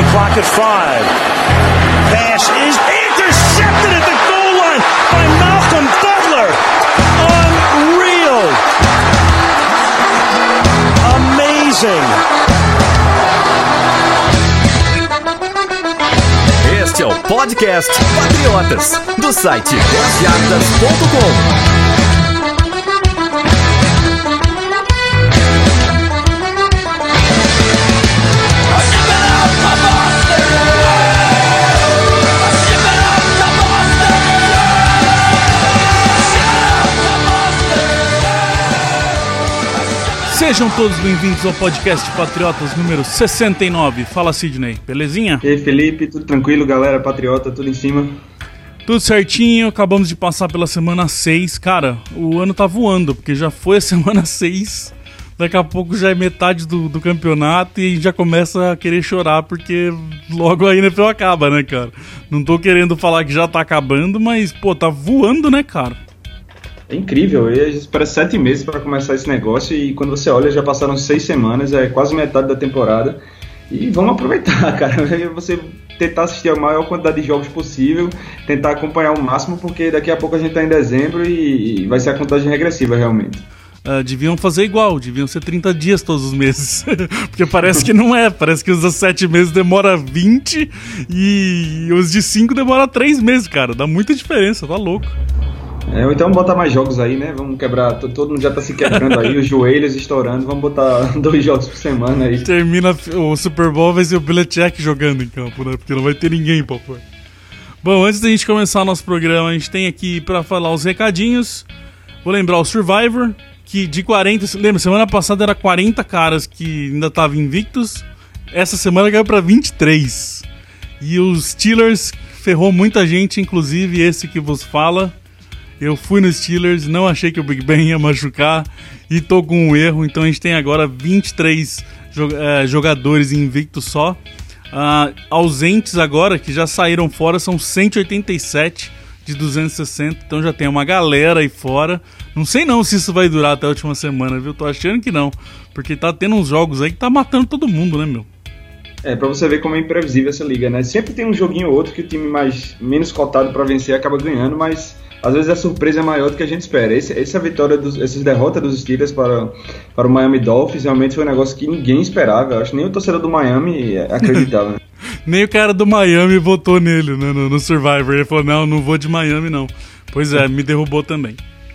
Clock at 5. Pass is intercepted at the goal line by Malcolm Butler. Unreal. Amazing. Este é o podcast Patriotas, do site 10jardas.com. Sejam todos bem-vindos ao podcast Patriotas número 69. Fala, Sidney, belezinha? E aí, Felipe, tudo tranquilo, galera? Patriota, tudo em cima? Tudo certinho, acabamos de passar pela semana 6. Cara, o ano tá voando, porque já foi a semana 6. Daqui a pouco já é metade do campeonato e a gente já começa a querer chorar, porque logo a NFL acaba, né, cara? Não tô querendo falar que já tá acabando, mas, pô, tá voando, né, cara? É incrível, a gente espera 7 meses para começar esse negócio e quando você olha já passaram 6 semanas, é quase metade da temporada e vamos aproveitar, cara, você tentar assistir a maior quantidade de jogos possível, tentar acompanhar o máximo, porque daqui a pouco a gente tá em dezembro e vai ser a contagem regressiva realmente. Deviam fazer igual, deviam ser 30 dias todos os meses, porque parece que não é, parece que os 7 meses demora 20 e os de 5 demora 3 meses, cara, dá muita diferença, tá louco. Ou então botar mais jogos aí, né? Vamos quebrar, todo mundo já tá se quebrando aí, os joelhos estourando, vamos botar 2 jogos por semana aí. Termina o Super Bowl, vai ser o Belichick jogando em campo, né? Porque não vai ter ninguém pra pôr. Bom, antes da gente começar o nosso programa, a gente tem aqui pra falar os recadinhos. Vou lembrar o Survivor, que de 40, lembra, semana passada era 40 caras que ainda estavam invictos, essa semana caiu pra 23. E os Steelers ferrou muita gente, inclusive esse que vos fala. Eu fui nos Steelers, não achei que o Big Ben ia machucar e tô com um erro, então a gente tem agora 23 jogadores invictos só. Ausentes agora, que já saíram fora, são 187 de 260, então já tem uma galera aí fora. Não sei não se isso vai durar até a última semana, viu? Tô achando que não, porque tá tendo uns jogos aí que tá matando todo mundo, né, meu? Pra você ver como é imprevisível essa liga, né? Sempre tem um joguinho ou outro que o time menos cotado pra vencer acaba ganhando, mas às vezes a surpresa é maior do que a gente espera. Essa vitória, essa derrota dos Steelers para o Miami Dolphins realmente foi um negócio que ninguém esperava. Eu acho que nem o torcedor do Miami acreditava. Né? Nem o cara do Miami votou nele, né, no Survivor. Ele falou, não vou de Miami não. Pois é, me derrubou também.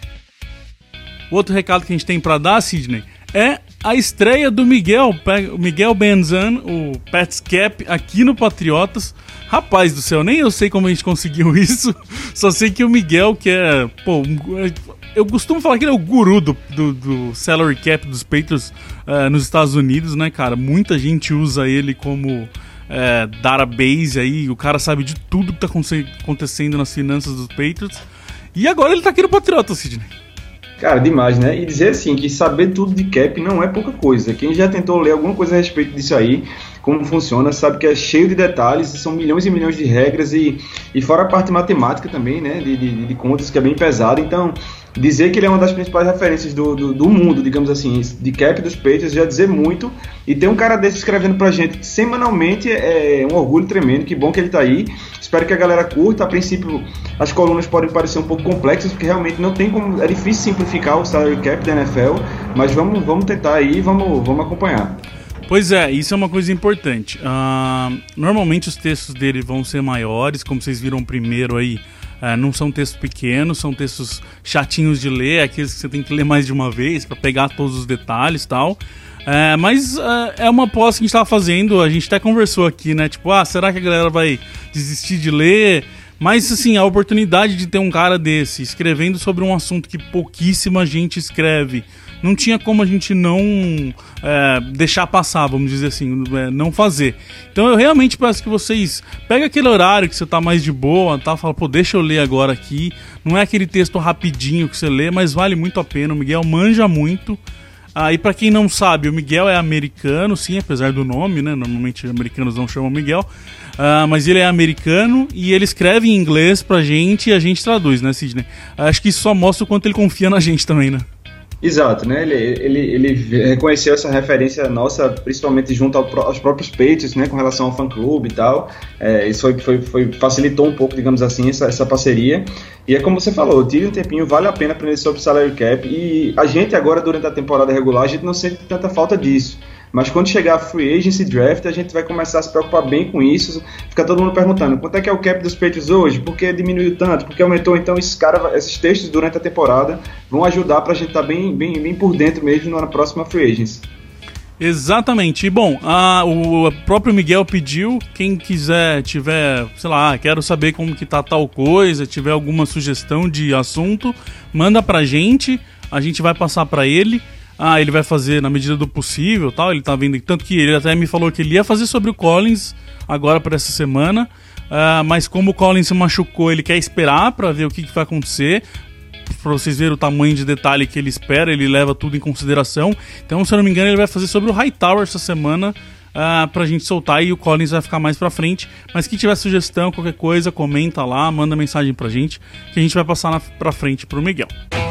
O outro recado que a gente tem pra dar, Sidney, é a estreia do Miguel Benzan, o Pets Cap, aqui no Patriotas. Rapaz do céu, nem eu sei como a gente conseguiu isso. Só sei que o Miguel, que é... Pô, eu costumo falar que ele é o guru do salary cap dos Patriots nos Estados Unidos, né, cara? Muita gente usa ele como database aí. O cara sabe de tudo que tá acontecendo nas finanças dos Patriots. E agora ele tá aqui no Patriotas, Sidney. Cara, demais, né? E dizer assim, que saber tudo de cap não é pouca coisa. Quem já tentou ler alguma coisa a respeito disso aí, como funciona, sabe que é cheio de detalhes, são milhões e milhões de regras e fora a parte matemática também, né? De contas, que é bem pesado. Então, dizer que ele é uma das principais referências do mundo, digamos assim, de cap dos Patriots, já dizer muito. E ter um cara desse escrevendo pra gente semanalmente é um orgulho tremendo. Que bom que ele tá aí. Espero que a galera curta. A princípio, as colunas podem parecer um pouco complexas, porque realmente não tem como... É difícil simplificar o salary cap da NFL, mas vamos tentar aí, vamos acompanhar. Pois é, isso é uma coisa importante. Normalmente os textos dele vão ser maiores, como vocês viram primeiro aí. Não são textos pequenos, são textos chatinhos de ler, aqueles que você tem que ler mais de uma vez para pegar todos os detalhes e tal. Mas é uma aposta que a gente estava fazendo, a gente até conversou aqui, né? Tipo, será que a galera vai desistir de ler? Mas, assim, a oportunidade de ter um cara desse escrevendo sobre um assunto que pouquíssima gente escreve, não tinha como a gente não deixar passar, vamos dizer assim, não fazer. Então eu realmente peço que vocês peguem aquele horário que você tá mais de boa, tá? Fala, pô, deixa eu ler agora aqui. Não é aquele texto rapidinho que você lê, mas vale muito a pena. O Miguel manja muito. E pra quem não sabe, o Miguel é americano, sim, apesar do nome, né? Normalmente americanos não chamam Miguel. Mas ele é americano e ele escreve em inglês pra gente e a gente traduz, né, Sidney? Acho que isso só mostra o quanto ele confia na gente também, né? Exato, né? Ele reconheceu essa referência nossa, principalmente junto aos próprios Patriots, né? Com relação ao fã-clube e tal. Isso facilitou um pouco, digamos assim, essa parceria. E é como você falou, tire um tempinho, vale a pena aprender sobre salary cap. E a gente agora, durante a temporada regular, a gente não sente tanta falta disso. Mas quando chegar a free agency draft, a gente vai começar a se preocupar bem com isso. Fica todo mundo perguntando, quanto é que é o cap dos Patriots hoje? Por que diminuiu tanto? Por que aumentou? Então esses textos durante a temporada vão ajudar pra gente estar bem por dentro mesmo na próxima free agency. Exatamente. E bom, o próprio Miguel pediu, quem quiser, tiver, sei lá, quero saber como que tá tal coisa, tiver alguma sugestão de assunto, manda pra gente, a gente vai passar pra ele. Ele vai fazer na medida do possível, tal. Ele tá vendo, tanto que ele até me falou que ele ia fazer sobre o Collins agora para essa semana, mas como o Collins se machucou, ele quer esperar para ver o que vai acontecer, para vocês verem o tamanho de detalhe que ele espera, ele leva tudo em consideração. Então, se eu não me engano, ele vai fazer sobre o Hightower essa semana, pra gente soltar, e o Collins vai ficar mais pra frente. Mas quem tiver sugestão, qualquer coisa, comenta lá, manda mensagem pra gente, que a gente vai passar pra frente pro Miguel.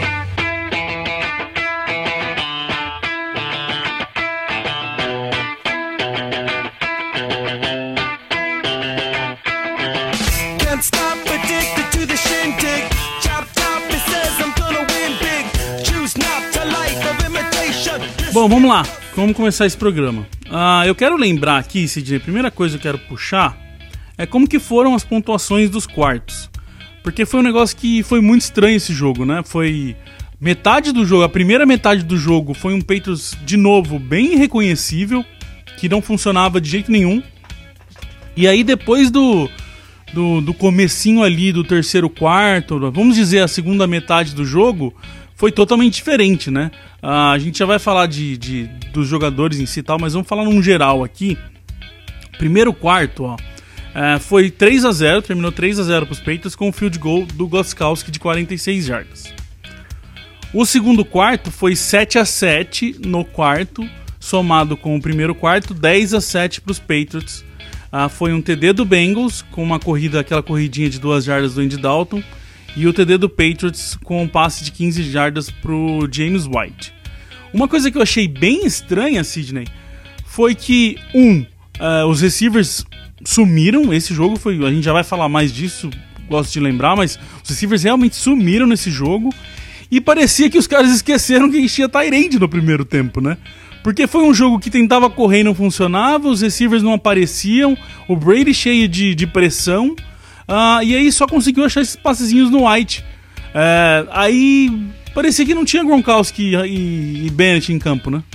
Bom, vamos lá, vamos começar esse programa. Eu quero lembrar aqui, Sidney, a primeira coisa que eu quero puxar é como que foram as pontuações dos quartos. Porque foi um negócio que foi muito estranho esse jogo, né? Foi metade do jogo, a primeira metade do jogo foi um Patriots, de novo, bem reconhecível, que não funcionava de jeito nenhum. E aí depois do comecinho ali do terceiro quarto, vamos dizer a segunda metade do jogo, foi totalmente diferente, né? A gente já vai falar dos jogadores em si e tal, mas vamos falar num geral aqui. Primeiro quarto, foi 3-0, terminou 3-0 para os Patriots com o field goal do Gostkowski de 46 jardas. O segundo quarto foi 7-7 no quarto, somado com o primeiro quarto, 10-7 para os Patriots. Foi um TD do Bengals com uma corrida, aquela corridinha de 2 jardas do Andy Dalton, e o TD do Patriots com um passe de 15 jardas pro James White. Uma coisa que eu achei bem estranha, Sidney, foi que, os receivers sumiram. Esse jogo a gente já vai falar mais disso, gosto de lembrar, mas os receivers realmente sumiram nesse jogo. E parecia que os caras esqueceram que a gente tinha tight end no primeiro tempo, né? Porque foi um jogo que tentava correr e não funcionava, os receivers não apareciam, o Brady cheio de pressão. E aí só conseguiu achar esses passezinhos no White. Aí parecia que não tinha Gronkowski e Bennett em campo, né?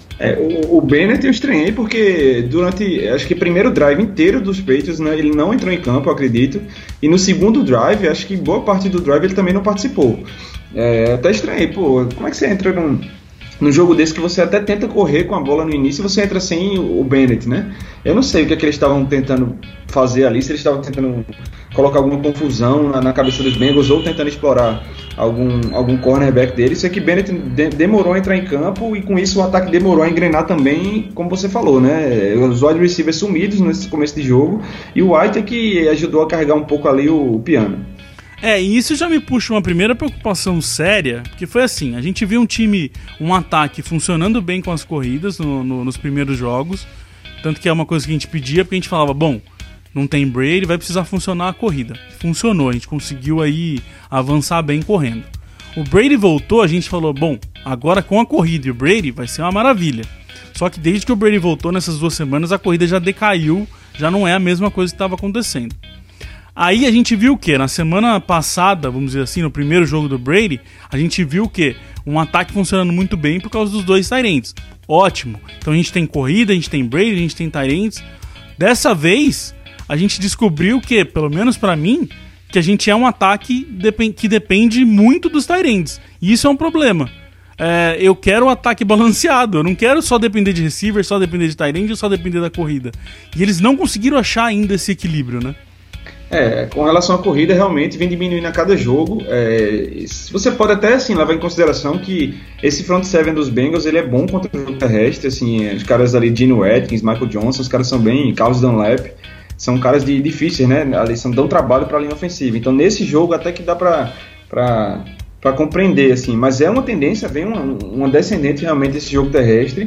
O Bennett eu estranhei porque durante, acho que o primeiro drive inteiro dos Patriots, né, ele não entrou em campo, eu acredito. E no segundo drive, acho que boa parte do drive ele também não participou. Até estranhei, como é que você entra num jogo desse que você até tenta correr com a bola no início e você entra sem o Bennett, né? Eu não sei o que eles estavam tentando fazer ali, se eles estavam tentando colocar alguma confusão na cabeça dos Bengals ou tentando explorar algum cornerback deles. Sei que Bennett demorou a entrar em campo e com isso o ataque demorou a engrenar também, como você falou, né? Os wide receivers sumidos nesse começo de jogo e o White é que ajudou a carregar um pouco ali o piano. E isso já me puxa uma primeira preocupação séria, porque foi assim, a gente viu um ataque funcionando bem com as corridas nos primeiros jogos, tanto que é uma coisa que a gente pedia, porque a gente falava, bom, não tem Brady, vai precisar funcionar a corrida. Funcionou, a gente conseguiu aí avançar bem correndo. O Brady voltou, a gente falou, bom, agora com a corrida e o Brady vai ser uma maravilha. Só que desde que o Brady voltou nessas 2 semanas, a corrida já decaiu, já não é a mesma coisa que estava acontecendo. Aí a gente viu o quê? Na semana passada, vamos dizer assim, no primeiro jogo do Brady, a gente viu o quê? Um ataque funcionando muito bem por causa dos 2 tight ends. Ótimo. Então a gente tem corrida, a gente tem Brady, a gente tem tight ends. Dessa vez, a gente descobriu que, pelo menos pra mim, que a gente é um ataque que depende muito dos tight ends. E isso é um problema. Eu quero um ataque balanceado. Eu não quero só depender de receiver, só depender de tight end ou só depender da corrida. E eles não conseguiram achar ainda esse equilíbrio, né? Com relação à corrida, realmente vem diminuindo a cada jogo. Você pode até assim, levar em consideração que esse front seven dos Bengals ele é bom contra o jogo terrestre. Assim, os caras ali, Geno Atkins, Michael Johnson, os caras são bem, Carlos Dunlap, são caras difíceis, né? Eles dão trabalho para a linha ofensiva. Então nesse jogo até que dá para para compreender, assim, mas é uma tendência, vem uma descendente realmente desse jogo terrestre,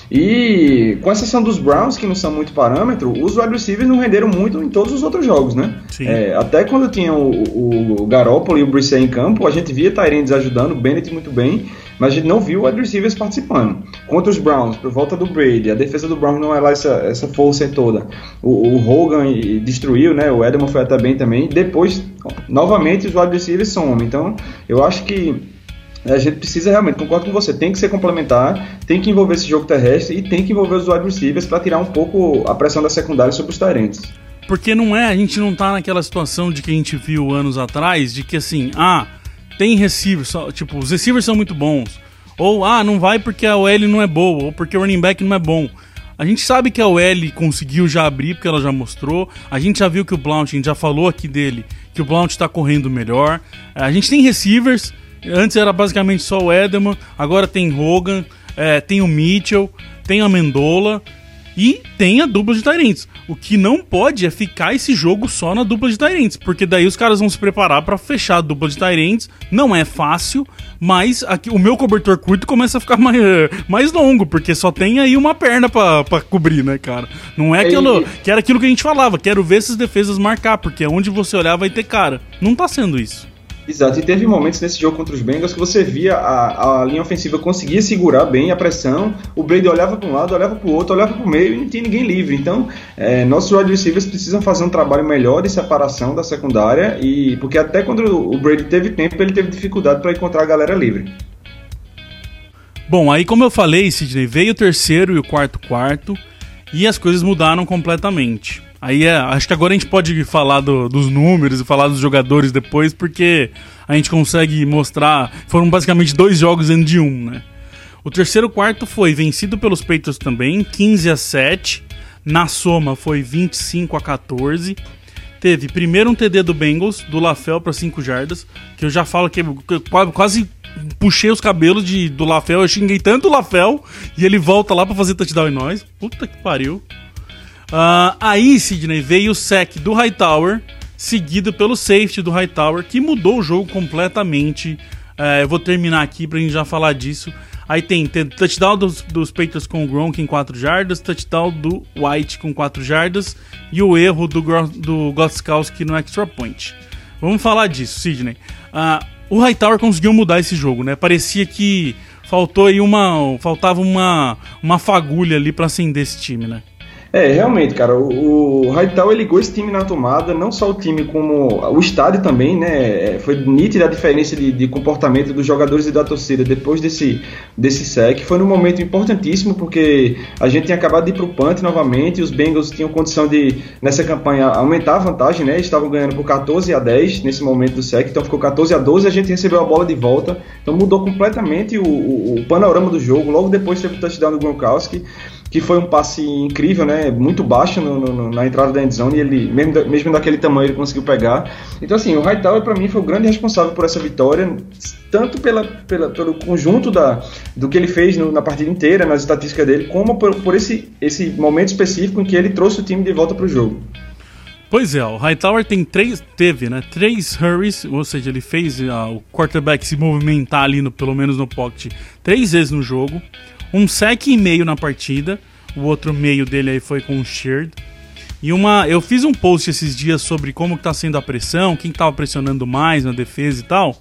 e com exceção dos Browns, que não são muito parâmetro, os wide receivers não renderam muito em todos os outros jogos, né? Até quando tinha o Garoppolo e o Brissett em campo, a gente via Tyrands ajudando, o Bennett muito bem, mas a gente não viu o wide receivers participando. Contra os Browns, por volta do Brady, a defesa do Browns não é lá essa força toda. O Hogan destruiu, né? O Edelman foi até bem também. Depois, novamente, os wide receivers somem. Então, eu acho que a gente precisa realmente, concordo com você, tem que ser complementar, tem que envolver esse jogo terrestre e tem que envolver os wide receivers para tirar um pouco a pressão da secundária sobre os Tyrants. Porque a gente não tá naquela situação de que a gente viu anos atrás, de que assim, tem receivers, tipo, os receivers são muito bons, ou não vai porque a OL não é boa, ou porque o running back não é bom. A gente sabe que a OL conseguiu já abrir, porque ela já mostrou, a gente já viu que o Blount, a gente já falou aqui dele, que o Blount tá correndo melhor, a gente tem receivers, antes era basicamente só o Edelman, agora tem Hogan, tem o Mitchell, tem a Amendola, e tem a dupla de Tyrants. O que não pode é ficar esse jogo só na dupla de Tyrants, porque daí os caras vão se preparar pra fechar a dupla de Tyrants. Não é fácil, mas aqui, o meu cobertor curto começa a ficar mais longo, porque só tem aí uma perna pra cobrir, né, cara? Não é aquilo que era aquilo que a gente falava, quero ver essas defesas marcar, porque onde você olhar vai ter cara. Não tá sendo isso. Exato, e teve momentos nesse jogo contra os Bengals que você via a linha ofensiva conseguia segurar bem a pressão, o Brady olhava para um lado, olhava para o outro, olhava para o meio e não tinha ninguém livre. Então, nossos wide receivers precisam fazer um trabalho melhor de separação da secundária, porque até quando o Brady teve tempo, ele teve dificuldade para encontrar a galera livre. Bom, aí como eu falei, Sidney, veio o terceiro e o quarto e as coisas mudaram completamente. Aí acho que agora a gente pode falar dos números e falar dos jogadores depois, porque a gente consegue mostrar. Foram basicamente 2 jogos dentro de um, né? O terceiro quarto foi vencido pelos Patriots também, 15-7. Na soma foi 25-14. Teve primeiro um TD do Bengals, do LaFell para 5 jardas, que eu já falo que eu quase puxei os cabelos do LaFell, eu xinguei tanto o LaFell, e ele volta lá para fazer touchdown em nós. Puta que pariu. Aí, Sidney, veio o sack do Hightower, seguido pelo safety do Hightower, que mudou o jogo completamente. Eu vou terminar aqui pra gente já falar disso. Aí tem touchdown dos Patriots com o Gronk em 4 jardas, touchdown do White com 4 jardas e o erro do Gostkowski no extra point. Vamos falar disso, Sidney. O Hightower conseguiu mudar esse jogo, né? Parecia que faltava uma fagulha ali pra acender esse time, né? Realmente, cara, o Hightower ligou esse time na tomada, não só o time como o estádio também, né? Foi nítida a diferença de comportamento dos jogadores e da torcida depois desse sec. Foi num momento importantíssimo, porque a gente tinha acabado de ir pro punt novamente, e os Bengals tinham condição de, nessa campanha, aumentar a vantagem, né? Estavam ganhando por 14-10 nesse momento do sec, então ficou 14-12 e a gente recebeu a bola de volta. Então mudou completamente o panorama do jogo. Logo depois teve o touchdown do Gronkowski, que foi um passe incrível, né? Muito baixo na entrada da endzone, e ele, mesmo daquele tamanho, ele conseguiu pegar. Então, assim, o Hightower, para mim, foi o grande responsável por essa vitória, tanto pelo conjunto do que ele fez na partida inteira, nas estatísticas dele, como por esse momento específico em que ele trouxe o time de volta para o jogo. Pois é, o Hightower teve 3 hurries, ou seja, ele fez o quarterback se movimentar ali, pelo menos no pocket, 3 vezes no jogo. Um sec e meio na partida, o outro meio dele aí foi com o Sheard. E eu fiz um post esses dias sobre como que tá sendo a pressão, quem tava pressionando mais na defesa e tal.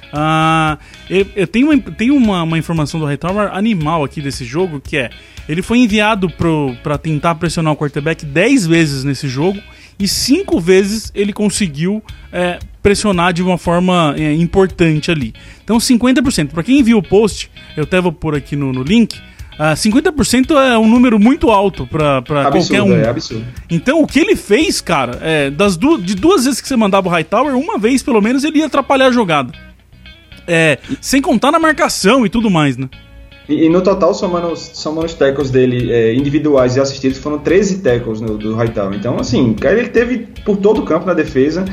Eu tenho uma informação do Hightower animal aqui desse jogo, que ele foi enviado para tentar pressionar o quarterback 10 vezes nesse jogo, e 5 vezes ele conseguiu pressionar de uma forma importante ali. Então 50%. Para quem viu o post, eu até vou pôr aqui no link, 50% é um número muito alto para qualquer um. É absurdo. Então o que ele fez, cara, de 2 vezes que você mandava o Hightower, uma vez pelo menos ele ia atrapalhar a jogada. Sem contar na marcação e tudo mais, né? E no total, somando os tackles dele individuais e assistidos, foram 13 tackles do Hightower. Então, assim, ele teve por todo o campo na defesa.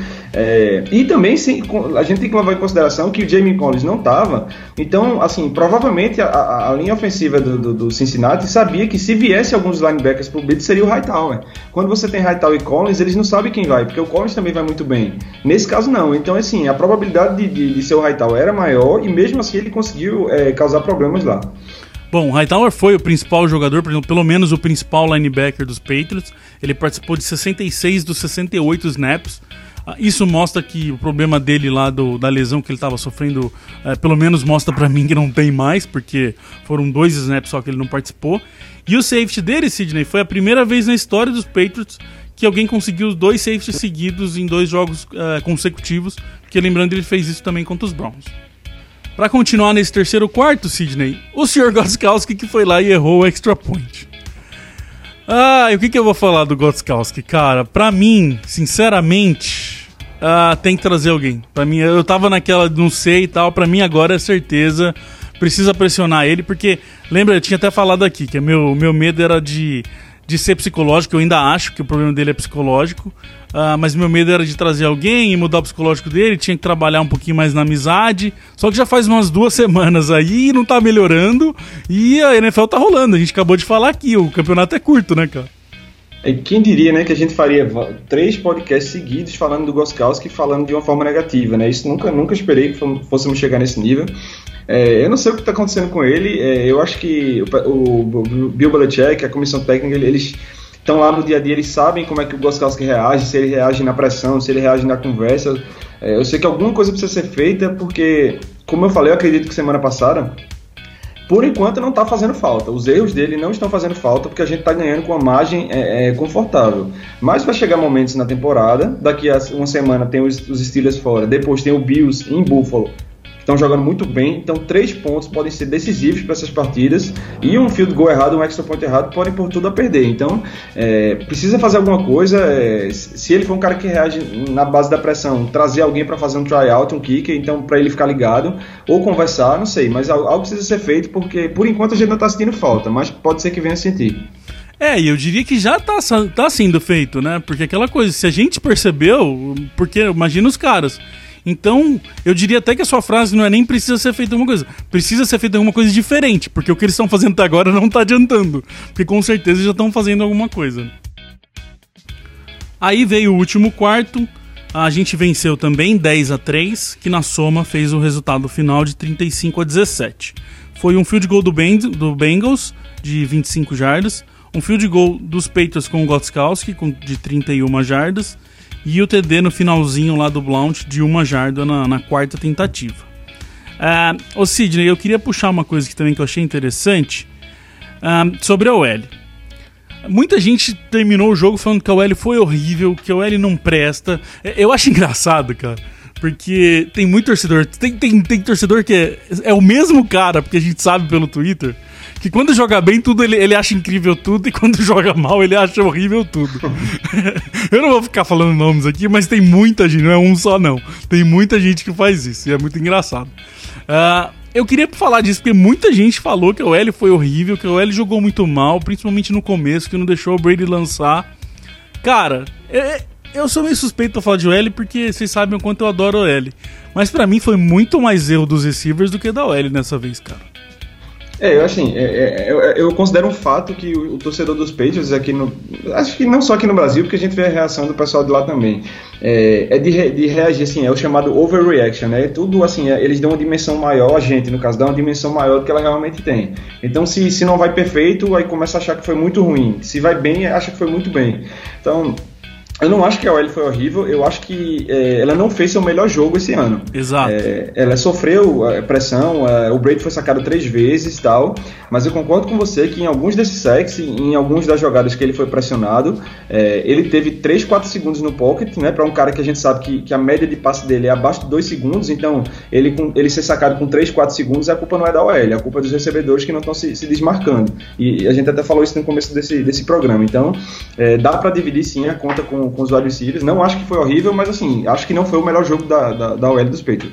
E também a gente tem que levar em consideração que o Jamie Collins não estava. Então, assim, provavelmente a linha ofensiva do Cincinnati sabia que se viesse alguns linebackers pro blitz, seria o Hightower. Quando você tem Hightower e Collins, eles não sabem quem vai, porque o Collins também vai muito bem. Nesse caso, não. Então, assim, a probabilidade de ser o Hightower era maior e mesmo assim ele conseguiu causar problemas lá. Bom, o Hightower foi o principal jogador, pelo menos o principal linebacker dos Patriots. Ele participou de 66 dos 68 snaps. Isso mostra que o problema dele lá da lesão que ele estava sofrendo, pelo menos mostra pra mim que não tem mais, porque foram 2 snaps só que ele não participou. E o safety dele, Sidney, foi a primeira vez na história dos Patriots que alguém conseguiu 2 safeties seguidos em 2 jogos consecutivos, porque lembrando ele fez isso também contra os Browns. Para continuar nesse terceiro quarto, Sidney, o Sr. Gostkowski que foi lá e errou o extra point. E o que eu vou falar do Gostkowski, cara? Pra mim, sinceramente, tem que trazer alguém. Pra mim, eu tava naquela não sei e tal, pra mim agora é certeza, precisa pressionar ele, porque, lembra, eu tinha até falado aqui, que meu medo era de ser psicológico, eu ainda acho que o problema dele é psicológico, mas meu medo era de trazer alguém e mudar o psicológico dele, tinha que trabalhar um pouquinho mais na amizade, só que já faz umas 2 semanas aí e não tá melhorando, e a NFL tá rolando, a gente acabou de falar aqui, o campeonato é curto, né, cara? Quem diria, né, que a gente faria 3 podcasts seguidos falando do Gostkowski falando de uma forma negativa, né? Isso nunca esperei que fôssemos chegar nesse nível. Eu não sei o que está acontecendo com ele. Eu acho que o Bill Belichick, a comissão técnica, eles estão lá no dia a dia, eles sabem como é que o Gostkowski reage, se ele reage na pressão, se ele reage na conversa. Eu sei que alguma coisa precisa ser feita, porque, como eu falei, eu acredito que semana passada, por enquanto não está fazendo falta. Os erros dele não estão fazendo falta, porque a gente está ganhando com uma margem confortável. Mas vai chegar momentos na temporada, daqui a uma semana tem os Steelers fora, depois tem o Bills em Buffalo, que estão jogando muito bem, então 3 pontos podem ser decisivos para essas partidas, e um field goal errado, um extra point errado, podem por tudo a perder. Então, precisa fazer alguma coisa. Se ele for um cara que reage na base da pressão, trazer alguém para fazer um tryout, um kicker, então para ele ficar ligado, ou conversar, não sei, mas algo precisa ser feito, porque por enquanto a gente não está sentindo falta, mas pode ser que venha a sentir. E eu diria que já tá sendo feito, né? Porque aquela coisa, se a gente percebeu, porque imagina os caras. Então, eu diria até que a sua frase não é nem precisa ser feita alguma coisa. Precisa ser feita alguma coisa diferente, porque o que eles estão fazendo até agora não tá adiantando. Porque com certeza já estão fazendo alguma coisa. Aí veio o último quarto, a gente venceu também 10-3, que na soma fez o resultado final de 35-17. Foi um field goal do Bengals, de 25 jardas, um field goal dos Patriots com o Gostkowski, de 31 jardas, e o TD no finalzinho lá do Blount de 1 jarda na quarta tentativa. Ô Sidney, eu queria puxar uma coisa que também que eu achei interessante sobre a OL. Muita gente terminou o jogo falando que a OL foi horrível, que a OL não presta. Eu acho engraçado, cara, porque tem muito torcedor, tem torcedor que é o mesmo cara, porque a gente sabe pelo Twitter, que quando joga bem, tudo ele acha incrível tudo, e quando joga mal, ele acha horrível tudo. Eu não vou ficar falando nomes aqui, mas tem muita gente, não é um só não. Tem muita gente que faz isso, e é muito engraçado. Eu queria falar disso, porque muita gente falou que a OL foi horrível, que a OL jogou muito mal, principalmente no começo, que não deixou o Brady lançar. Cara, eu sou meio suspeito pra falar de OL, porque vocês sabem o quanto eu adoro a OL. Mas pra mim foi muito mais erro dos receivers do que da OL nessa vez, cara. Eu considero um fato que o torcedor dos Patriots aqui acho que não só aqui no Brasil, porque a gente vê a reação do pessoal de lá também, de reagir, assim, é o chamado overreaction, né? Tudo assim, eles dão uma dimensão maior, a gente, no caso, dá uma dimensão maior do que ela realmente tem. Então, se não vai perfeito, aí começa a achar que foi muito ruim. Se vai bem, acha que foi muito bem. Então, eu não acho que a OL foi horrível, eu acho que ela não fez seu melhor jogo esse ano. Exato. Ela sofreu pressão, o Brady foi sacado 3 vezes e tal, mas eu concordo com você que em alguns desses sacks, em algumas das jogadas que ele foi pressionado, ele teve 3, 4 segundos no pocket, né, para um cara que a gente sabe que a média de passe dele é abaixo de 2 segundos, então ele ser sacado com 3, 4 segundos, a culpa não é da OL, a culpa é dos recebedores que não estão se desmarcando. E a gente até falou isso no começo desse programa. Então, dá para dividir sim a conta com os wide receivers. Não acho que foi horrível, mas assim, acho que não foi o melhor jogo da OL dos Patriots.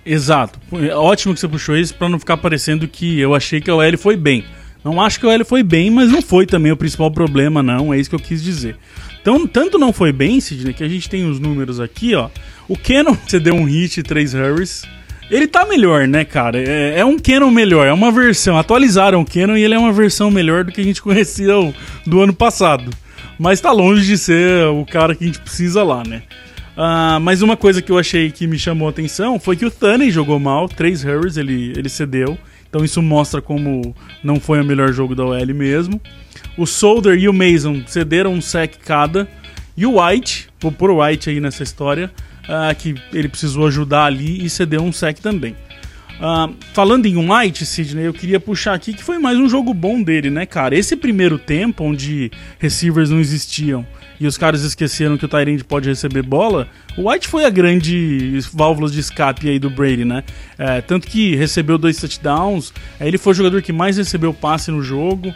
Exato. Ótimo que você puxou isso pra não ficar parecendo que eu achei que a OL foi bem. Não acho que a OL foi bem, mas não foi também o principal problema, não. É isso que eu quis dizer. Então, tanto não foi bem, Sidney, que a gente tem os números aqui, ó. O Cannon, você deu um hit e 3 hurries. Ele tá melhor, né, cara? É um Cannon melhor, é uma versão. Atualizaram o Cannon e ele é uma versão melhor do que a gente conhecia do ano passado. Mas tá longe de ser o cara que a gente precisa lá, né? Mas uma coisa que eu achei que me chamou a atenção foi que o Thunney jogou mal, 3 hurries, ele cedeu. Então isso mostra como não foi o melhor jogo da OL mesmo. O Solder e o Mason cederam um sack cada. E o White, vou pôr o White aí nessa história, que ele precisou ajudar ali e cedeu um sack também. Falando em White, Sidney, eu queria puxar aqui que foi mais um jogo bom dele, né, cara? Esse primeiro tempo, onde receivers não existiam e os caras esqueceram que o tight end pode receber bola, o White foi a grande válvula de escape aí do Brady, né? Tanto que recebeu 2 touchdowns, ele foi o jogador que mais recebeu passe no jogo.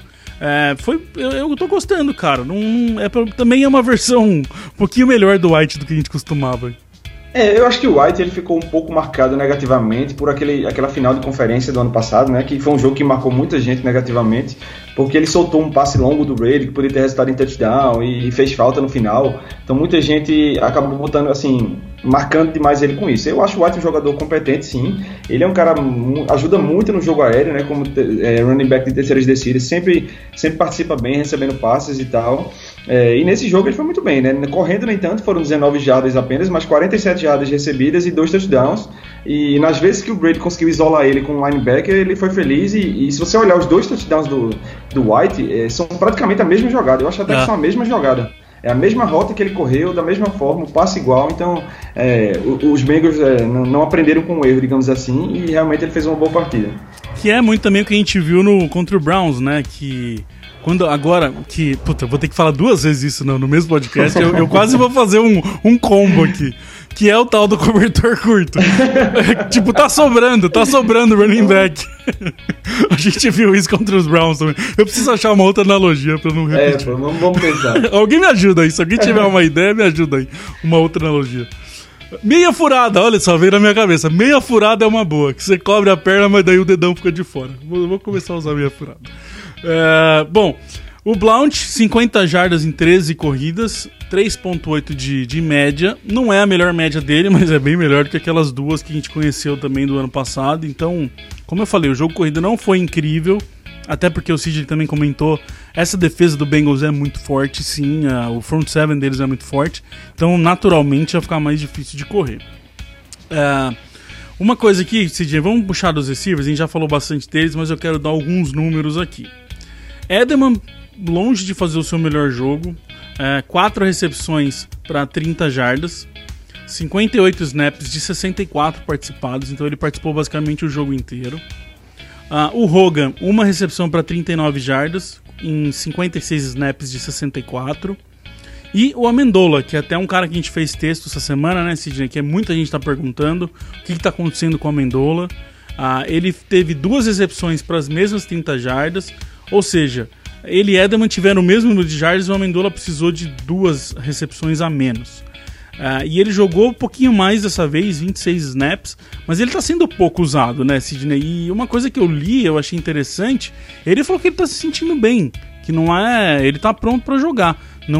Eu tô gostando, cara. Também é uma versão um pouquinho melhor do White do que a gente costumava. Eu acho que o White ele ficou um pouco marcado negativamente por aquela final de conferência do ano passado, né? Que foi um jogo que marcou muita gente negativamente, porque ele soltou um passe longo do Brady que poderia ter resultado em touchdown e fez falta no final. Então muita gente acabou botando assim, marcando demais ele com isso. Eu acho o White um jogador competente, sim. Ele é um cara ajuda muito no jogo aéreo, né? Como running back de terceiras descidas, sempre participa bem, recebendo passes e tal. E nesse jogo ele foi muito bem, né? Correndo, no entanto, foram 19 jardas apenas, mas 47 jardas recebidas e 2 touchdowns. E nas vezes que o Brady conseguiu isolar ele com o linebacker, ele foi feliz. E se você olhar os 2 touchdowns do White, são praticamente a mesma jogada. Eu acho até que são a mesma jogada. É a mesma rota que ele correu, da mesma forma, o passe igual. Então, os Bengals não aprenderam com o erro, digamos assim, e realmente ele fez uma boa partida. Que é muito também o que a gente viu contra o Browns, né? Vou ter que falar 2 vezes isso no mesmo podcast. Eu quase vou fazer um combo aqui. Que é o tal do cobertor curto. Tipo, tá sobrando running back. A gente viu isso contra os Browns também. Eu preciso achar uma outra analogia pra não repetir. Vamos pensar. Alguém me ajuda aí. Se alguém tiver uma ideia, me ajuda aí. Uma outra analogia. Meia furada, olha só, veio na minha cabeça. Meia furada é uma boa, que você cobre a perna, mas daí o dedão fica de fora. Vou começar a usar meia furada. Bom, o Blount, 50 jardas em 13 corridas, 3.8 de média. Não é a melhor média dele, mas é bem melhor do que aquelas 2 que a gente conheceu também do ano passado. Então, como eu falei, o jogo corrido não foi incrível. Até porque o Cid também comentou, essa defesa do Bengals é muito forte, sim, o front seven deles é muito forte, então naturalmente vai ficar mais difícil de correr. Uma coisa aqui, Cid, vamos puxar dos receivers, a gente já falou bastante deles, mas eu quero dar alguns números aqui. Edelman, longe de fazer o seu melhor jogo, 4 recepções para 30 jardas, 58 snaps de 64 participados, então ele participou basicamente o jogo inteiro. O Hogan, 1 recepção para 39 jardas, em 56 snaps de 64. E o Amendola, que é até um cara que a gente fez texto essa semana, né, Sidney? Que muita gente está perguntando o que está acontecendo com o Amendola. Ele teve 2 recepções para as mesmas 30 jardas, ou seja, ele e Edelman tiveram o mesmo número de jardas e o Amendola precisou de 2 recepções a menos. E ele jogou um pouquinho mais dessa vez, 26 snaps, mas ele tá sendo pouco usado, né, Sidney? E uma coisa que eu li, eu achei interessante, ele falou que ele tá se sentindo bem, que ele tá pronto pra jogar.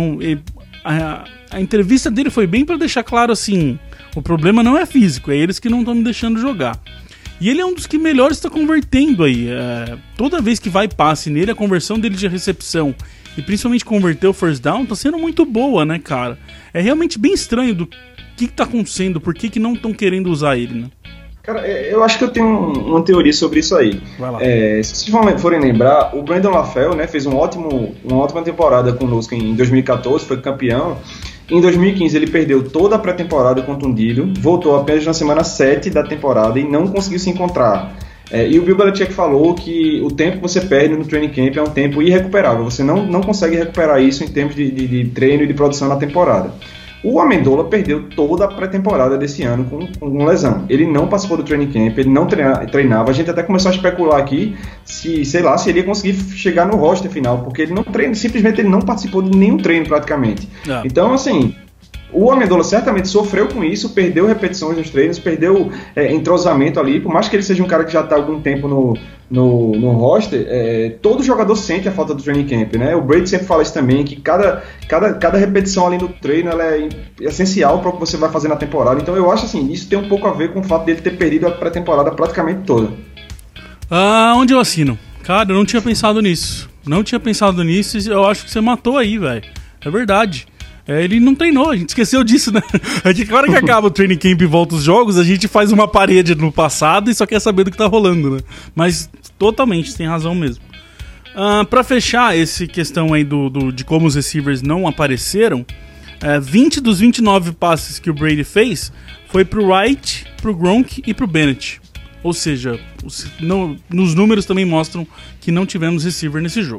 A entrevista dele foi bem pra deixar claro assim, o problema não é físico, é eles que não estão me deixando jogar. E ele é um dos que melhor está convertendo aí. Toda vez que vai passe nele, a conversão dele de recepção e principalmente converter o first down tá sendo muito boa, né, cara? É realmente bem estranho do que tá acontecendo, por que não estão querendo usar ele, né? Cara, eu acho que eu tenho uma teoria sobre isso aí. Vai lá. Se vocês forem lembrar, o Brandon LaFell, né, fez uma ótima temporada conosco em 2014, foi campeão. Em 2015 ele perdeu toda a pré-temporada contundido, voltou apenas na semana 7 da temporada e não conseguiu se encontrar. E o Bill Belichick falou que o tempo que você perde no training camp é um tempo irrecuperável, você não consegue recuperar isso em termos de treino e de produção na temporada. O Amendola perdeu toda a pré-temporada desse ano com lesão. Ele não participou do training camp, ele não treinava. A gente até começou a especular aqui se ele ia conseguir chegar no roster final, porque ele não treina, simplesmente ele não participou de nenhum treino praticamente. Então, assim, o Amendola certamente sofreu com isso, perdeu repetições nos treinos, perdeu entrosamento ali, por mais que ele seja um cara que já está há algum tempo no roster, todo jogador sente a falta do training camp, né? O Brady sempre fala isso também, que cada repetição ali no treino ela é essencial para o que você vai fazer na temporada. Então eu acho assim, isso tem um pouco a ver com o fato dele ter perdido a pré-temporada praticamente toda. Onde eu assino? Cara, eu não tinha pensado nisso. E eu acho que você matou aí, velho. É verdade. Ele não treinou, a gente esqueceu disso, né? É que a hora que acaba o training camp e volta os jogos, a gente faz uma parede no passado e só quer saber do que tá rolando, né? Mas totalmente, tem razão mesmo. Pra fechar essa questão aí de como os receivers não apareceram, 20 dos 29 passes que o Brady fez foi pro Wright, pro Gronk e pro Bennett. Ou seja, nos números também mostram que não tivemos receiver nesse jogo.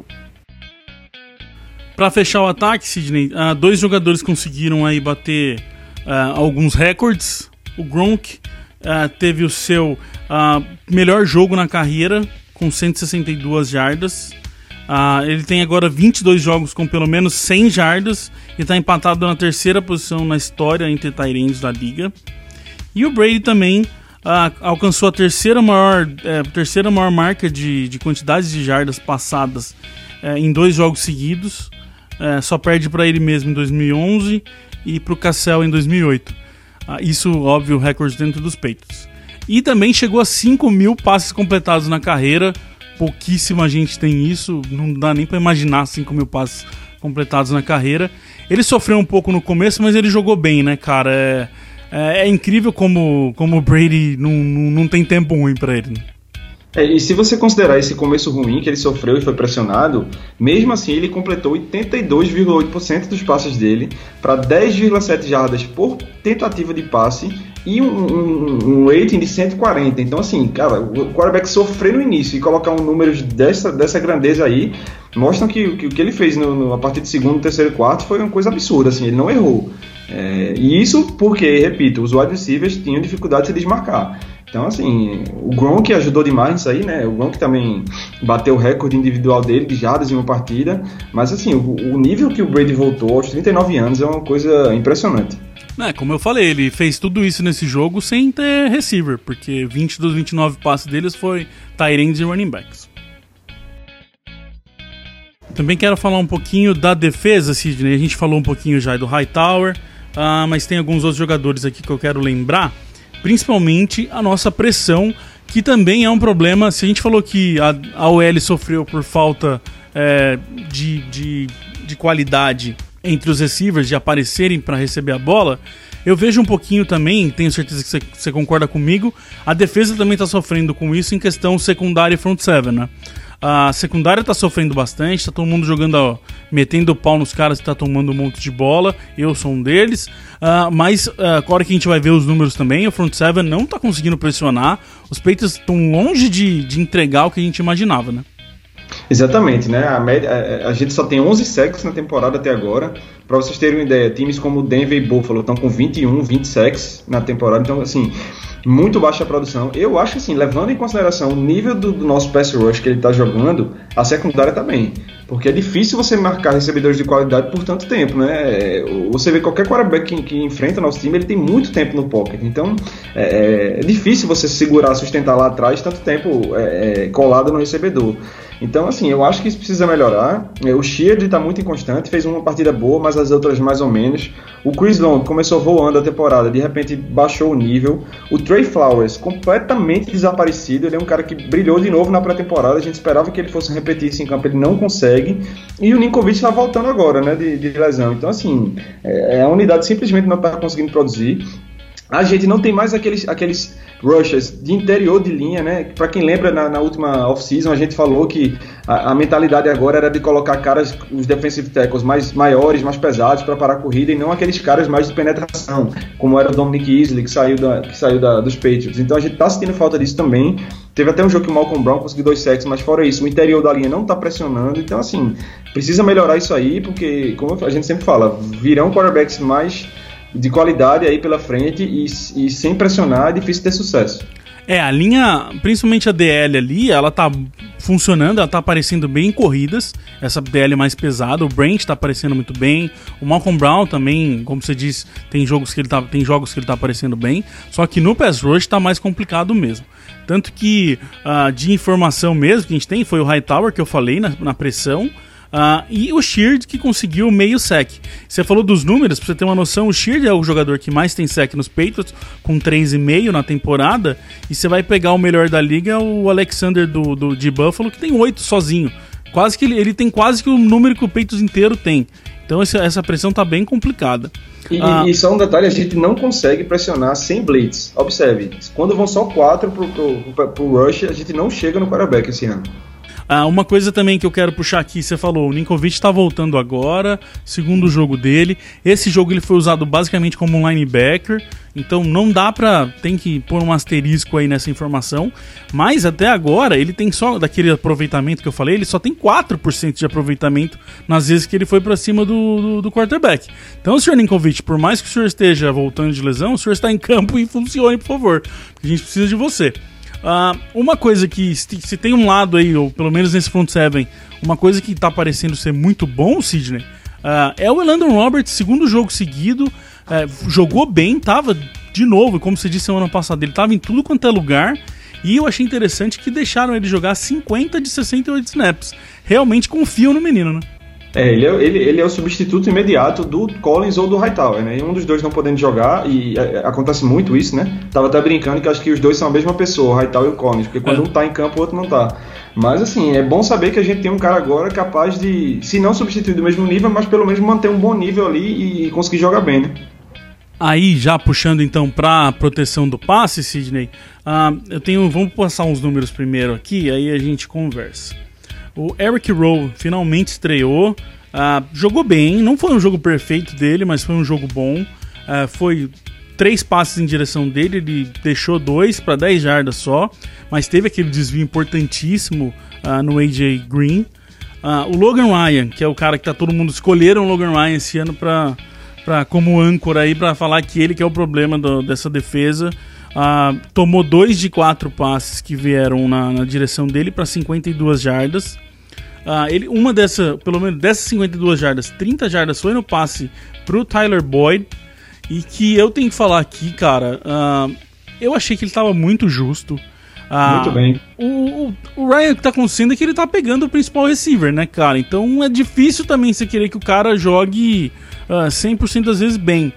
Para fechar o ataque, Sidney, 2 jogadores conseguiram aí bater alguns recordes. O Gronk teve o seu melhor jogo na carreira, com 162 jardas. Ele tem agora 22 jogos com pelo menos 100 jardas e está empatado na 3ª posição na história entre tight ends da liga. E o Brady também alcançou a terceira maior marca de quantidades de jardas passadas em 2 jogos seguidos. Só perde para ele mesmo em 2011 e para o Cassell em 2008. Isso, óbvio, recorde dentro dos peitos. E também chegou a 5.000 passes completados na carreira. Pouquíssima gente tem isso, não dá nem para imaginar 5.000 passes completados na carreira. Ele sofreu um pouco no começo, mas ele jogou bem, né, cara? É incrível como o Brady não tem tempo ruim para ele, né? E se você considerar esse começo ruim que ele sofreu e foi pressionado, mesmo assim ele completou 82,8% dos passes dele para 10,7 jardas por tentativa de passe e um rating de 140. Então assim, cara, o quarterback sofrer no início e colocar números dessa grandeza aí mostram que o que ele fez a partir de segundo, terceiro e quarto foi uma coisa absurda, assim, ele não errou. E isso porque, repito, os wide receivers tinham dificuldade de se desmarcar. Então, assim, o Gronk ajudou demais nisso aí, né? O Gronk também bateu o recorde individual dele de jardas em uma partida. Mas, assim, o nível que o Brady voltou aos 39 anos é uma coisa impressionante. Como eu falei, ele fez tudo isso nesse jogo sem ter receiver, porque 20 dos 29 passes deles foi tight ends e running backs. Também quero falar um pouquinho da defesa, Sidney. A gente falou um pouquinho já do Hightower, mas tem alguns outros jogadores aqui que eu quero lembrar. Principalmente a nossa pressão, que também é um problema. Se a gente falou que a OL sofreu por falta de qualidade entre os receivers, de aparecerem para receber a bola, eu vejo um pouquinho também, tenho certeza que você concorda comigo, a defesa também está sofrendo com isso em questão secundária e front seven, né? A secundária tá sofrendo bastante, tá todo mundo jogando, metendo o pau nos caras que tá tomando um monte de bola, eu sou um deles, mas agora que a gente vai ver os números também, o front seven não tá conseguindo pressionar, os Patriots estão longe de entregar o que a gente imaginava, né? Exatamente, né? A gente só tem 11 sacks na temporada até agora. Para vocês terem uma ideia, times como Denver e Buffalo estão com 21, 20 sacks na temporada. Então, assim, muito baixa a produção. Eu acho que, assim, levando em consideração o nível do nosso pass rush que ele está jogando, a secundária também. Porque é difícil você marcar recebedores de qualidade por tanto tempo, né? Você vê qualquer quarterback que enfrenta nosso time, ele tem muito tempo no pocket. Então, é difícil você segurar, sustentar lá atrás tanto tempo colado no recebedor. Então, assim, eu acho que isso precisa melhorar. O Sheard está muito inconstante, fez uma partida boa, mas as outras mais ou menos. O Chris Long começou voando a temporada, de repente baixou o nível. O Trey Flowers, completamente desaparecido. Ele é um cara que brilhou de novo na pré-temporada. A gente esperava que ele fosse repetir isso em campo, ele não consegue. E o Ninkovic está voltando agora, né, de lesão. Então, assim, a unidade simplesmente não está conseguindo produzir. A gente não tem mais aqueles rushers de interior de linha, né? Para quem lembra, na última off-season a gente falou que a mentalidade agora era de colocar caras, os defensive tackles mais maiores, mais pesados para parar a corrida, e não aqueles caras mais de penetração, como era o Dominic Easley, que saiu dos Patriots. Então a gente tá sentindo falta disso também. Teve até um jogo que o Malcolm Brown conseguiu 2 sacks, mas fora isso, o interior da linha não tá pressionando. Então, assim, precisa melhorar isso aí, porque, como a gente sempre fala, virão quarterbacks mais de qualidade aí pela frente e sem pressionar é difícil ter sucesso. A linha, principalmente a DL ali, ela tá funcionando, ela tá aparecendo bem em corridas, essa DL mais pesada, o Brent tá aparecendo muito bem, o Malcolm Brown também, como você disse, tem jogos que ele tá aparecendo bem, só que no pass rush tá mais complicado mesmo. Tanto que de informação mesmo que a gente tem, foi o Hightower que eu falei na pressão, e o Sheard que conseguiu meio sec. Você falou dos números, pra você ter uma noção, o Sheard é o jogador que mais tem sec nos Patriots, com 3,5 na temporada, e você vai pegar o melhor da liga, o Alexander de Buffalo, que tem 8 sozinho. Quase que ele tem quase que o número que o Patriots inteiro tem. Então essa pressão tá bem complicada. E só um detalhe, a gente não consegue pressionar sem blitz. Observe, quando vão só 4 pro rush, a gente não chega no quarterback esse ano. Uma coisa também que eu quero puxar aqui, você falou, o Ninkovich tá voltando agora, segundo jogo dele. Esse jogo ele foi usado basicamente como um linebacker, então não dá tem que pôr um asterisco aí nessa informação. Mas até agora, ele tem só, daquele aproveitamento que eu falei, ele só tem 4% de aproveitamento nas vezes que ele foi pra cima do quarterback. Então, senhor Ninkovich, por mais que o senhor esteja voltando de lesão, o senhor está em campo e funcione, por favor. A gente precisa de você. Uma coisa que, se tem um lado aí, ou pelo menos nesse front seven, uma coisa que tá parecendo ser muito bom, Sidney, é o Elandon Roberts, segundo jogo seguido, jogou bem, tava de novo, como você disse semana passada, ele tava em tudo quanto é lugar, e eu achei interessante que deixaram ele jogar 50 de 68 snaps. Realmente confiam no menino, né? Ele é o substituto imediato do Collins ou do Hightower, né? E um dos dois não podendo jogar, e acontece muito isso, né? Tava até brincando que acho que os dois são a mesma pessoa, o Hightower e o Collins, porque quando um tá em campo, o outro não tá. Mas assim, é bom saber que a gente tem um cara agora capaz de, se não substituir do mesmo nível, mas pelo menos manter um bom nível ali e conseguir jogar bem, né? Aí, já puxando então para proteção do passe, Sidney, vamos passar uns números primeiro aqui, aí a gente conversa. O Eric Rowe finalmente estreou, jogou bem, não foi um jogo perfeito dele, mas foi um jogo bom. Foi 3 passes em direção dele, ele deixou 2 para 10 jardas só, mas teve aquele desvio importantíssimo no AJ Green. O Logan Ryan, que é o cara que todo mundo escolheram o Logan Ryan esse ano como âncora aí, para falar que ele que é o problema dessa defesa. Tomou 2 de 4 passes que vieram na direção dele para 52 jardas. Pelo menos dessas 52 jardas, 30 jardas foi no passe pro Tyler Boyd. E que eu tenho que falar aqui, cara, eu achei que ele tava muito justo. Muito bem. O Ryan que tá acontecendo é que ele tá pegando o principal receiver, né, cara? Então é difícil também você querer que o cara jogue 100% das vezes bem.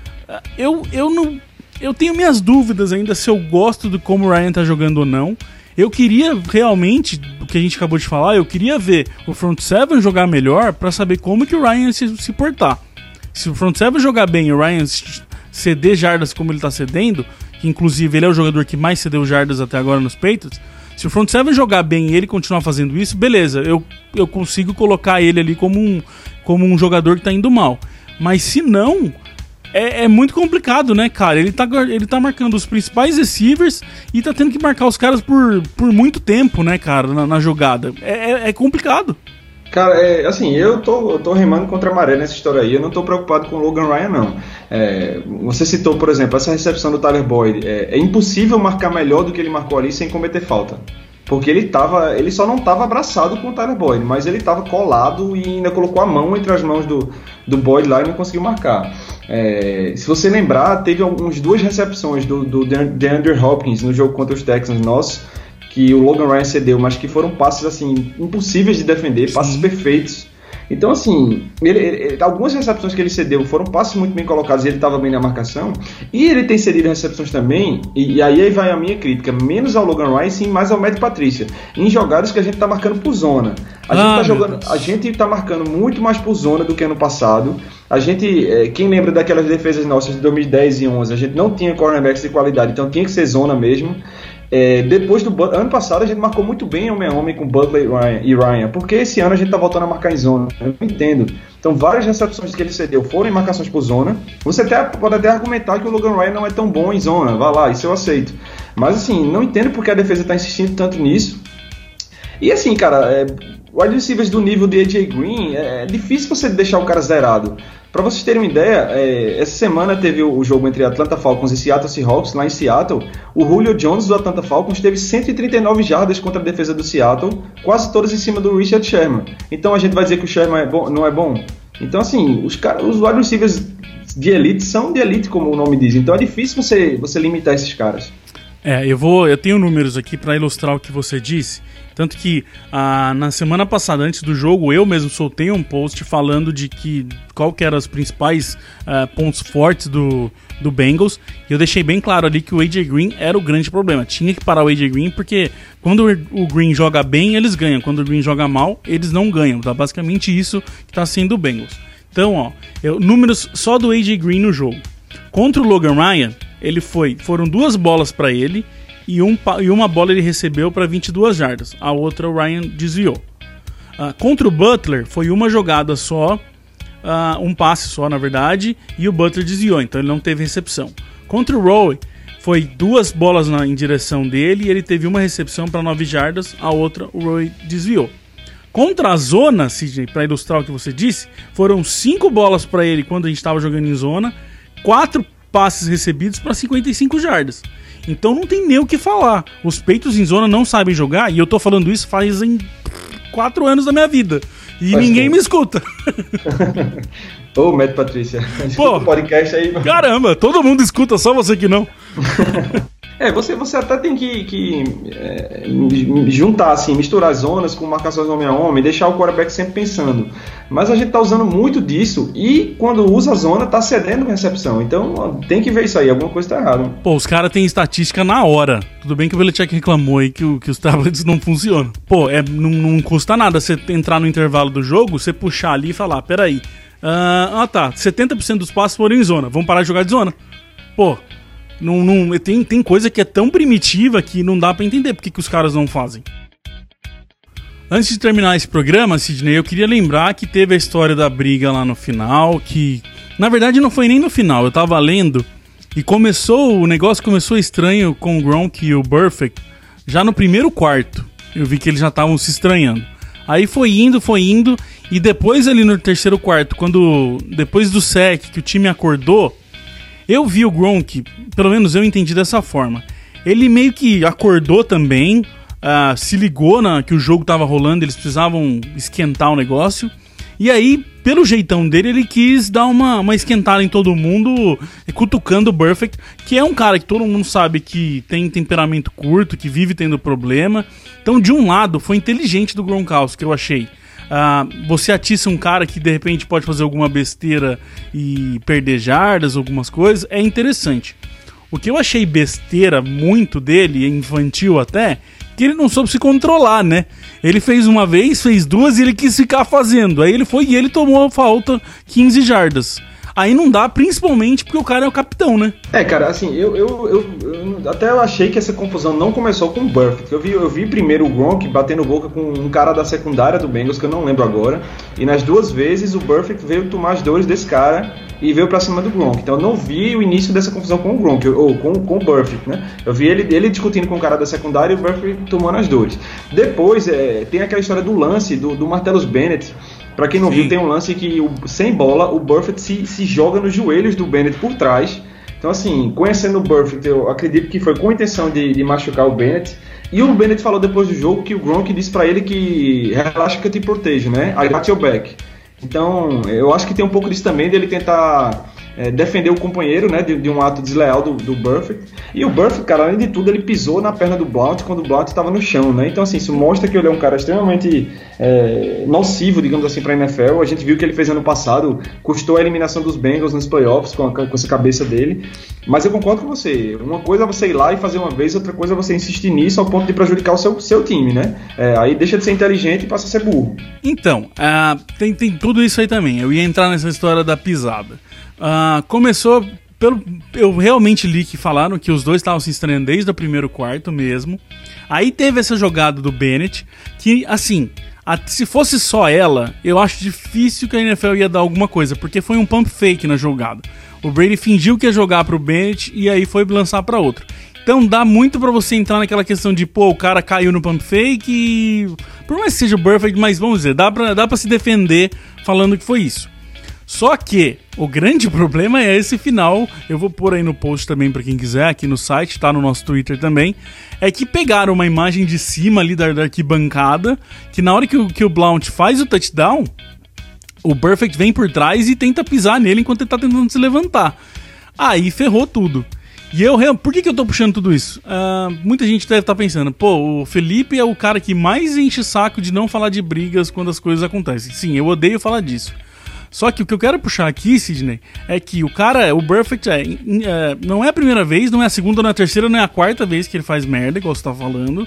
Eu tenho minhas dúvidas ainda se eu gosto de como o Ryan tá jogando ou não. Eu queria realmente, o que a gente acabou de falar, eu queria ver o front seven jogar melhor pra saber como que o Ryan se portar. Se o front seven jogar bem e o Ryan ceder jardas como ele tá cedendo, que inclusive ele é o jogador que mais cedeu jardas até agora nos Patriots, se o front seven jogar bem e ele continuar fazendo isso, beleza, eu consigo colocar ele ali como um jogador que tá indo mal. Mas se não, é muito complicado, né, cara? Ele tá marcando os principais receivers e tá tendo que marcar os caras por muito tempo, né, cara, na jogada. É complicado. Cara, assim, eu tô remando contra a maré nessa história aí. Eu não tô preocupado com o Logan Ryan, não. Você citou, por exemplo, essa recepção do Tyler Boyd. É impossível marcar melhor do que ele marcou ali sem cometer falta. Porque ele só não estava abraçado com o Tyler Boyd, mas ele estava colado e ainda colocou a mão entre as mãos do Boyd lá e não conseguiu marcar. Se você lembrar, teve uns 2 recepções do DeAndre Hopkins no jogo contra os Texans nossos, que o Logan Ryan cedeu, mas que foram passes assim impossíveis de defender, passes perfeitos. Então, assim, algumas recepções que ele cedeu foram passes muito bem colocados e ele estava bem na marcação. E ele tem cedido recepções também, e aí vai a minha crítica, menos ao Logan Ryan, sim, mais ao Matt Patricia, em jogadas que a gente está marcando por zona. A gente está marcando muito mais por zona do que ano passado. Quem lembra daquelas defesas nossas de 2010 e 11, a gente não tinha cornerbacks de qualidade, então tinha que ser zona mesmo. Depois do ano passado a gente marcou muito bem homem a homem com Butler e Ryan, porque esse ano a gente tá voltando a marcar em zona. Eu não entendo. Então várias recepções que ele cedeu foram em marcações por zona. Você pode até argumentar que o Logan Ryan não é tão bom em zona, vá lá, isso eu aceito. Mas assim, não entendo porque a defesa tá insistindo tanto nisso. E assim, cara, wide receivers do nível de AJ Green, é difícil você deixar o cara zerado. Para vocês terem uma ideia, essa semana teve o jogo entre Atlanta Falcons e Seattle Seahawks, lá em Seattle. O Julio Jones do Atlanta Falcons teve 139 jardas contra a defesa do Seattle, quase todas em cima do Richard Sherman. Então a gente vai dizer que o Sherman não é bom? Então assim, os wide receivers de elite são de elite, como o nome diz. Então é difícil você limitar esses caras. Eu tenho números aqui para ilustrar o que você disse. Tanto que na semana passada, antes do jogo, eu mesmo soltei um post falando de qual que eram os principais pontos fortes do Bengals. E eu deixei bem claro ali que o AJ Green era o grande problema. Tinha que parar o AJ Green, porque quando o Green joga bem, eles ganham. Quando o Green joga mal, eles não ganham. Tá basicamente isso que está sendo o Bengals. Então, números só do AJ Green no jogo. Contra o Logan Ryan, foram 2 bolas para ele e uma bola ele recebeu para 22 jardas. A outra o Ryan desviou. Contra o Butler, foi uma jogada só, um passe só, na verdade, e o Butler desviou, então ele não teve recepção. Contra o Rowe, foi 2 bolas em direção dele e ele teve uma recepção para 9 jardas, a outra o Rowe desviou. Contra a zona, Sidney, para ilustrar o que você disse, foram 5 bolas para ele quando a gente estava jogando em zona, 4 passes recebidos para 55 jardas. Então não tem nem o que falar. Os peitos em zona não sabem jogar, e eu tô falando isso fazem 4 anos da minha vida. E ninguém me escuta. Ô, Matt Patrícia, escuta o podcast aí. Caramba, todo mundo escuta, só você que não. Você até tem que juntar, assim, misturar as zonas com marcações homem a homem, deixar o quarterback sempre pensando. Mas a gente tá usando muito disso e quando usa a zona tá cedendo recepção. Então tem que ver isso aí, alguma coisa tá errada. Pô, os caras têm estatística na hora. Tudo bem que o Belichick reclamou aí que os tablets não funcionam. Pô, não custa nada você entrar no intervalo do jogo, você puxar ali e falar, peraí, 70% dos passos foram em zona, vamos parar de jogar de zona. Pô, tem coisa que é tão primitiva que não dá pra entender porque que os caras não fazem. Antes de terminar esse programa, Sidney, eu queria lembrar que teve a história da briga lá no final, que na verdade não foi nem no final, eu tava lendo e o negócio começou estranho com o Gronk e o Burfict já no primeiro quarto. Eu vi que eles já estavam se estranhando. Aí foi indo, e depois ali no terceiro quarto, depois do sec, que o time acordou, eu vi o Gronk, pelo menos eu entendi dessa forma. Ele meio que acordou também, se ligou que o jogo tava rolando, eles precisavam esquentar o negócio. E aí, pelo jeitão dele, ele quis dar uma esquentada em todo mundo, cutucando o Burfict, que é um cara que todo mundo sabe que tem temperamento curto, que vive tendo problema. Então, de um lado, foi inteligente do Gronkowski, eu achei. Você atiça um cara que de repente pode fazer alguma besteira e perder jardas, algumas coisas, é interessante. O que eu achei besteira muito dele, infantil até, que ele não soube se controlar, né? Ele fez uma vez, fez 2 e ele quis ficar fazendo. Aí ele foi e ele tomou a falta 15 jardas. Aí não dá, principalmente porque o cara é o capitão, né? Cara, assim, eu até achei que essa confusão não começou com o Burfict. Eu vi primeiro o Gronk batendo boca com um cara da secundária do Bengals, que eu não lembro agora. E nas 2 vezes o Burfict veio tomar as dores desse cara e veio pra cima do Gronk. Então eu não vi o início dessa confusão com o Gronk, ou com o Burfict, né? Eu vi ele discutindo com o cara da secundária e o Burfict tomando as dores. Depois, tem aquela história do lance do Martellus Bennett. Pra quem não viu, tem um lance que, sem bola, o Burfict se joga nos joelhos do Bennett por trás. Então, assim, conhecendo o Burfict, eu acredito que foi com a intenção de machucar o Bennett. E o Bennett falou depois do jogo que o Gronk disse pra ele que relaxa que eu te protejo, né? I got your back. Então, eu acho que tem um pouco disso também, dele tentar defender o companheiro, né, de um ato desleal do Burfict. E o Burfict, cara, além de tudo, ele pisou na perna do Blount quando o Blount estava no chão, né? Então, assim, isso mostra que ele é um cara extremamente nocivo, digamos assim, para a NFL. A gente viu que ele fez ano passado, custou a eliminação dos Bengals nos playoffs com essa cabeça dele. Mas eu concordo com você. Uma coisa é você ir lá e fazer uma vez, outra coisa é você insistir nisso ao ponto de prejudicar o seu time, né? Aí deixa de ser inteligente e passa a ser burro. Então, tem tudo isso aí também. Eu ia entrar nessa história da pisada. Começou eu realmente li que falaram que os dois estavam se estranhando desde o primeiro quarto mesmo. Aí teve essa jogada do Bennett, que assim, se fosse só ela, eu acho difícil que a NFL ia dar alguma coisa, porque foi um pump fake na jogada. O Brady fingiu que ia jogar pro Bennett e aí foi lançar para outro. Então dá muito pra você entrar naquela questão de, pô, o cara caiu no pump fake e... Por mais que seja o Perfect, mas vamos dizer, dá pra se defender falando que foi isso. Só que o grande problema é esse final, eu vou pôr aí no post também pra quem quiser, aqui no site, tá no nosso Twitter também, é que pegaram uma imagem de cima ali da arquibancada, que na hora que o Blount faz o touchdown, o Perfect vem por trás e tenta pisar nele enquanto ele tá tentando se levantar. Aí ferrou tudo. E por que eu tô puxando tudo isso? Muita gente deve estar pensando, pô, o Felipe é o cara que mais enche saco de não falar de brigas quando as coisas acontecem. Sim, eu odeio falar disso. Só que o que eu quero puxar aqui, Sidney, é que o cara, o Perfect, não é a primeira vez, não é a segunda, não é a terceira, não é a quarta vez que ele faz merda, igual você tá falando.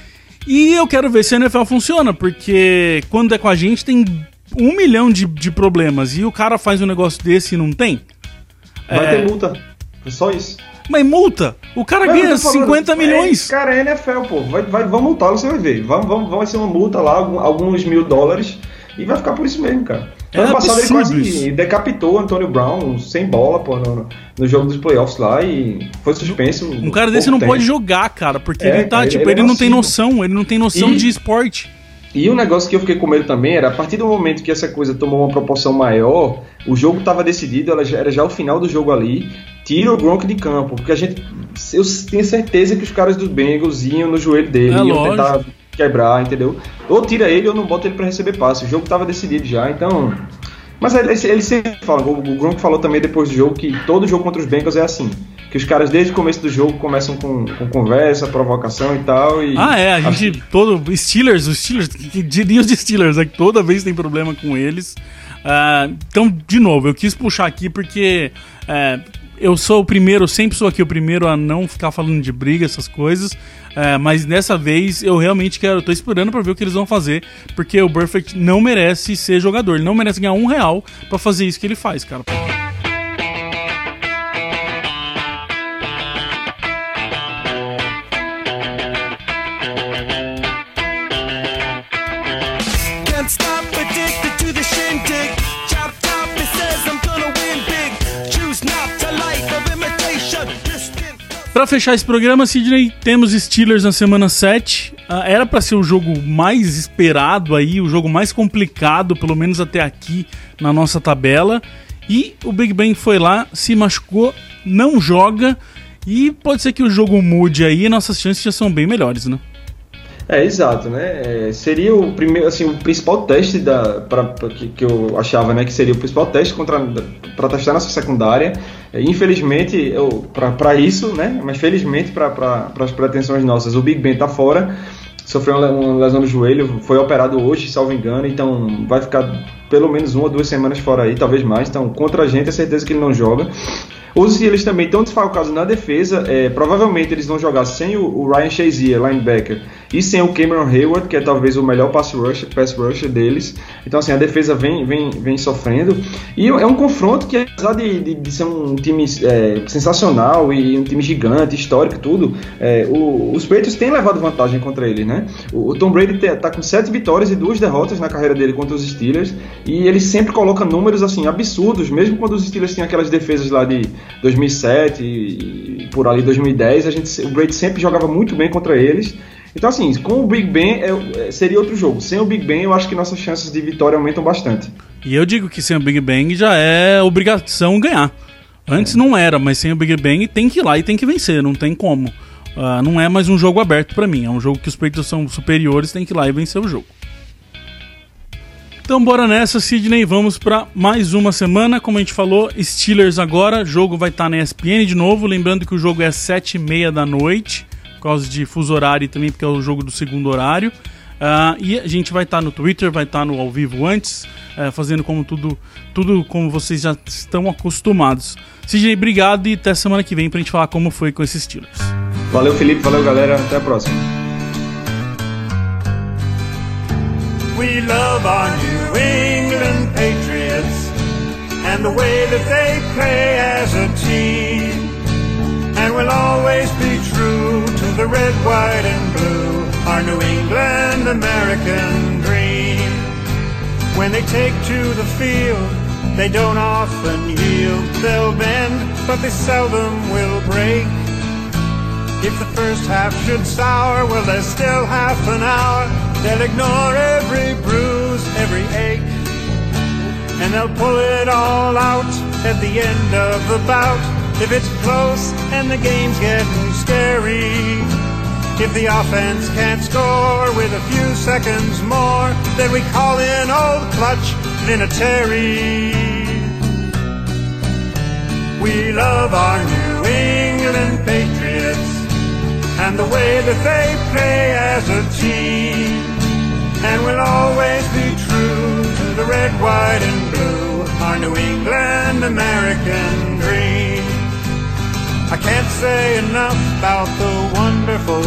E eu quero ver se a NFL funciona, porque quando é com a gente tem 1 milhão de problemas e o cara faz um negócio desse e não tem. Vai ter multa, é só isso. Mas multa? O cara ganha 50 milhões. Cara, é NFL, pô. Vamos multá-lo, você vai ver. Vai ser uma multa lá, alguns $1.000, e vai ficar por isso mesmo, cara. Ano passado ele quase decapitou o Antonio Brown sem bola, pô, no jogo dos playoffs lá, e foi suspenso. Um cara desse não pode jogar, cara, porque ele tá, ele não tem noção de esporte. E um negócio que eu fiquei com medo também era, a partir do momento que essa coisa tomou uma proporção maior, o jogo estava decidido, era já o final do jogo ali, tira o Gronk de campo, porque eu tenho certeza que os caras dos Bengals iam no joelho dele, iam tentar quebrar, entendeu? Ou tira ele ou não bota ele para receber passe, o jogo estava decidido já, então... Mas ele sempre fala, o Gronk falou também depois do jogo que todo jogo contra os Bengals é assim, que os caras desde o começo do jogo começam com conversa, provocação e tal. A gente, os Steelers, que diriam os Steelers, é que toda vez tem problema com eles. Então, de novo, eu quis puxar aqui porque eu sou o primeiro, sempre sou aqui o primeiro a não ficar falando de briga, essas coisas. Mas dessa vez eu realmente tô esperando pra ver o que eles vão fazer, porque o Perfect não merece ser jogador, ele não merece ganhar R$1 pra fazer isso que ele faz, cara. Pra fechar esse programa, Sidney, temos Steelers na semana 7. Era pra ser o jogo mais esperado aí, o jogo mais complicado, pelo menos até aqui na nossa tabela. E o Big Ben foi lá, se machucou, não joga. E pode ser que o jogo mude aí e nossas chances já são bem melhores, né? Exato, né? Seria o primeiro, assim, o principal teste que eu achava, né, que seria o principal teste para testar nossa secundária. Infelizmente, para isso, né? Mas felizmente para as pretensões nossas, o Big Ben tá fora, sofreu uma lesão no joelho, foi operado hoje, salvo engano, então vai ficar pelo menos 1 ou 2 semanas fora aí, talvez mais. Então, contra a gente, é certeza que ele não joga. Os Steelers também estão desfalcados na defesa, provavelmente eles vão jogar sem o Ryan Shazier, linebacker, e sem o Cameron Hayward, que é talvez o melhor pass rusher deles. Então, assim, a defesa vem sofrendo. E é um confronto que, apesar de ser um time sensacional e um time gigante, histórico e tudo, os Patriots têm levado vantagem contra ele, né? O Tom Brady tá com 7 vitórias e 2 derrotas na carreira dele contra os Steelers, e ele sempre coloca números assim absurdos, mesmo quando os Steelers têm aquelas defesas lá de 2007 e por ali 2010, o Brady sempre jogava muito bem contra eles. Então, assim, com o Big Ben seria outro jogo. Sem o Big Ben, eu acho que nossas chances de vitória aumentam bastante. E eu digo que sem o Big Ben já é obrigação ganhar. Antes não era, mas sem o Big Ben tem que ir lá e tem que vencer, não tem como. Não é mais um jogo aberto pra mim, é um jogo que os Patriots são superiores, tem que ir lá e vencer o jogo. Então bora nessa, Sidney, vamos para mais uma semana. Como a gente falou, Steelers agora, o jogo vai estar na ESPN de novo, lembrando que o jogo é às 7h30 da noite, por causa de fuso horário e também porque é o jogo do segundo horário. E a gente vai estar no Twitter, vai estar no ao vivo antes, fazendo como tudo como vocês já estão acostumados. Sidney, obrigado e até semana que vem pra gente falar como foi com esses Steelers. Valeu, Felipe, valeu, galera, até a próxima. We love our New England Patriots and the way that they play as a team. And we'll always be true to the red, white and blue, our New England American dream. When they take to the field, they don't often yield. They'll bend, but they seldom will break. If the first half should sour, well, there's still half an hour. They'll ignore every bruise, every ache, and they'll pull it all out at the end of the bout. If it's close and the game's getting scary, if the offense can't score with a few seconds more, then we call in Old Clutch Vinatieri. We love our New England Patriots and the way that they play as a team, and we'll always be true to the red, white, and blue, our New England American dream. I can't say enough about the wonderful